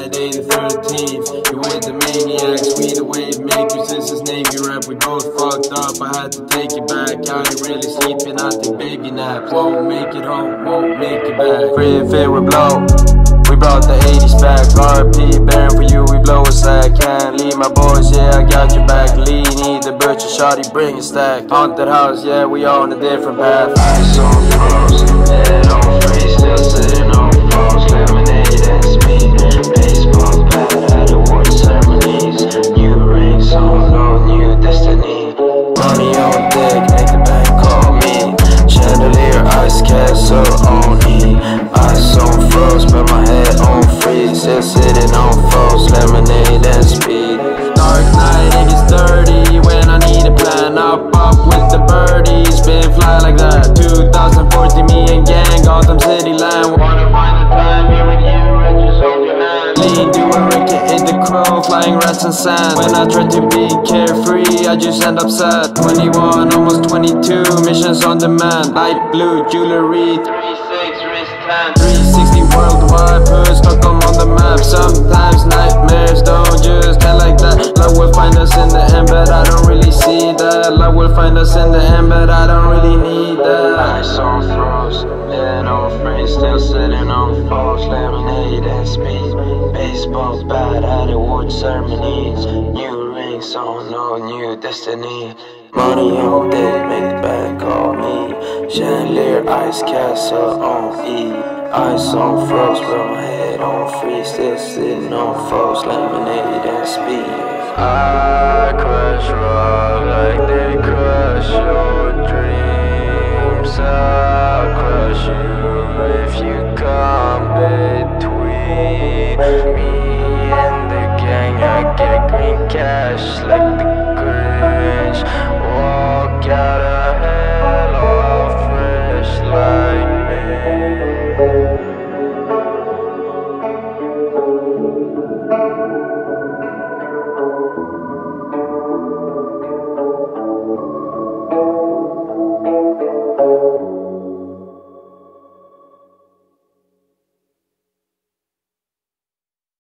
night, 8:13. You with the maniacs, we the wave makers. This is Navy rap, we both fucked up. I had to take it back. I ain't really sleeping, I take baby naps. Won't make it home, won't make it back. Free and fit, we blow. We brought the 80s back. RP, bearing for you, we blow a sack. Can't leave my boys, yeah, I got your back. Lee, need the birch and shawty, bring a stack. Haunted house, yeah, we on a different path. Ice on froze, head on free, still sitting on froze. Lemonade and speed, baseball bat at award ceremonies. New rings on low, new destiny. Money on deck, make the bank call me. Chandelier, ice castle on E. Ice on froze, but my head on freeze. Still sitting on froze, lemonade and speed. Dark night, it gets dirty when I need a plan. Up with the birdies, been fly like that. 2014, me and gang, Gotham City land. Wanna find the time here with you, and just hold your hand. Lean, doing Ricky in the crow, flying rats and sand. When I try to be carefree, I just end up sad. 21, almost 22, missions on demand. Light blue jewelry, 3-6 wristband. 360 worldwide, put Stockholm on the map. Sometimes nightmares don't just end like that. Love will find us in the end, but I don't really see that. Love will find us in the end, but I don't really need that. Ice on froze, head on free, still sitting on false. Lemonade and speed, baseball bat at award ceremonies. New rings on no new destiny. Money on deck, make the bank call me. Chandelier, ice castle on E. Ice on froze, bro, my head on free. Still sitting on false, lemonade and speed. I crush rock like they crush your dreams. I'll crush you if you come.